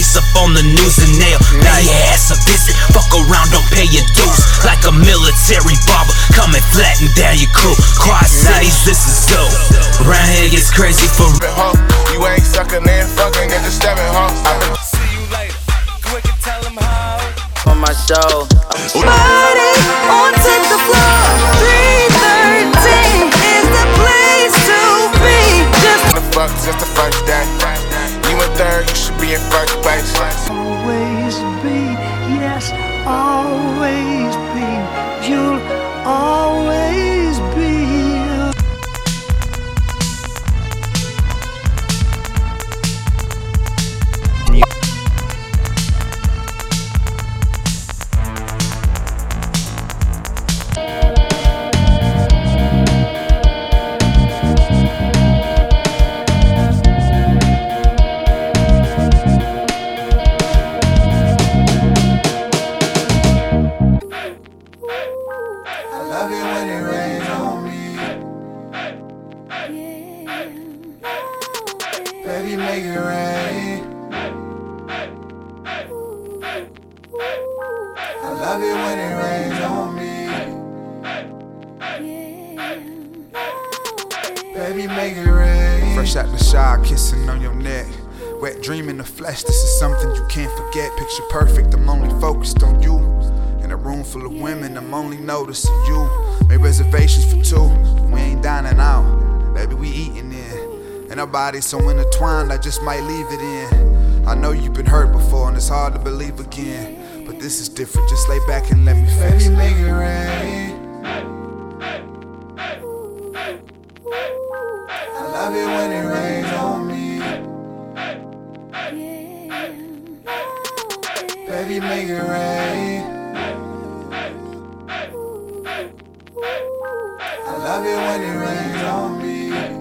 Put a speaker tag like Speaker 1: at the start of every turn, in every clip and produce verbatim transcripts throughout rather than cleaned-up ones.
Speaker 1: face up on the news and nail. Now your ass a visit, fuck around, don't pay your dues. Like a military barber, come and flatten down your crew. Quad cities, this is dope. Round here gets crazy for real.
Speaker 2: You ain't sucking and fucking, get the stepping, huh?
Speaker 1: See you later. Quick and tell them how.
Speaker 3: On my show.
Speaker 4: Party on take the floor. three thirteen is the place to be. Just
Speaker 2: the fuck, just the first day. You in third, you should be in first place.
Speaker 5: Always be, yes, always be. You'll always be.
Speaker 2: Baby, make it rain. I love it when it rains on me. Baby, make it rain.
Speaker 6: Fresh out the shower, kissing on your neck. Wet dream in the flesh, this is something you can't forget. Picture perfect, I'm only focused on you. In a room full of women, I'm only noticing you. Made reservations for two, we ain't dining out. Baby, we eating in. And our bodies so intertwined, I just might leave it in. I know you've been hurt before and it's hard to believe again, but this is different, just lay back and let me fix it.
Speaker 2: Baby, make it rain. I love it when it rains on me. Baby, make it rain. I love it when it rains on me.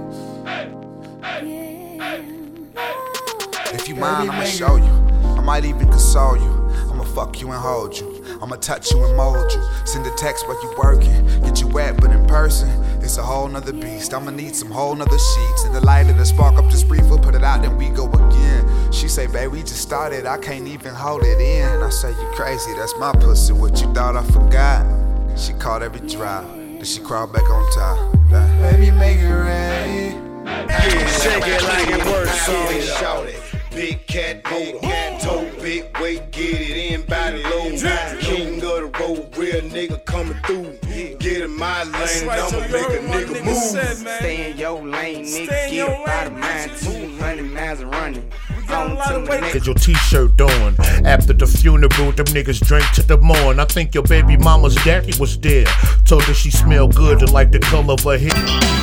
Speaker 6: If you mind, I'ma show you. I might even console you. I'ma fuck you and hold you. I'ma touch you and mold you. Send a text while you working. Get you wet, but in person, it's a whole nother beast. I'ma need some whole nother sheets. And the light of the spark up just brief, we'll put it out, then we go again. She say, babe, we just started, I can't even hold it in. I say, you crazy, that's my pussy. What you thought I forgot? She caught every drop, then she crawled back on top.
Speaker 2: Baby, make it rain.
Speaker 7: Yeah, shake it like it works, so shout it. Big cat motor, toe big weight, get it in by the load. King of the road, real nigga coming through. Get in my lane, I'ma make a nigga move.
Speaker 3: Stay in your lane, nigga. Get up out of mine. two hundred miles of running.
Speaker 8: Get your t-shirt on. After the funeral, them niggas drank to the morn. I think your baby mama's daddy was there. Told her she smelled good and like the color of her hair.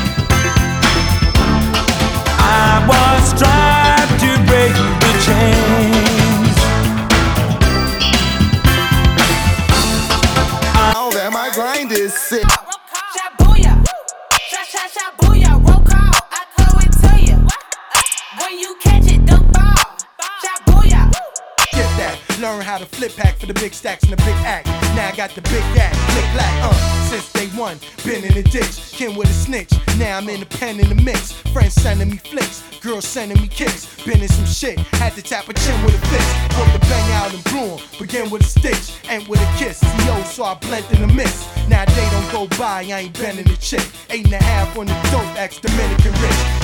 Speaker 1: I was trying to break the chains.
Speaker 2: Now that my grind is sick.
Speaker 4: Shabuya, sha sha shabuya, roll call. I throw it to you. When you catch it, the ball. Shabuya.
Speaker 9: Get that. Learn how to flip hack for the big stacks and the big act. Now I got the big act, click clack, uh. Since day one, been in the ditch, kin with a snitch. Now I'm in the pen in the mix. Friends sending me flicks, girls sending me kicks. Been in some shit, had to tap a chin with a fist. Put the bang out and blew 'em. Begin with a stitch, end with a kiss. C O, so I blend in the mist. Now they don't go by, I ain't bending the chick. Eight and a half on the dope, ex Dominican rich.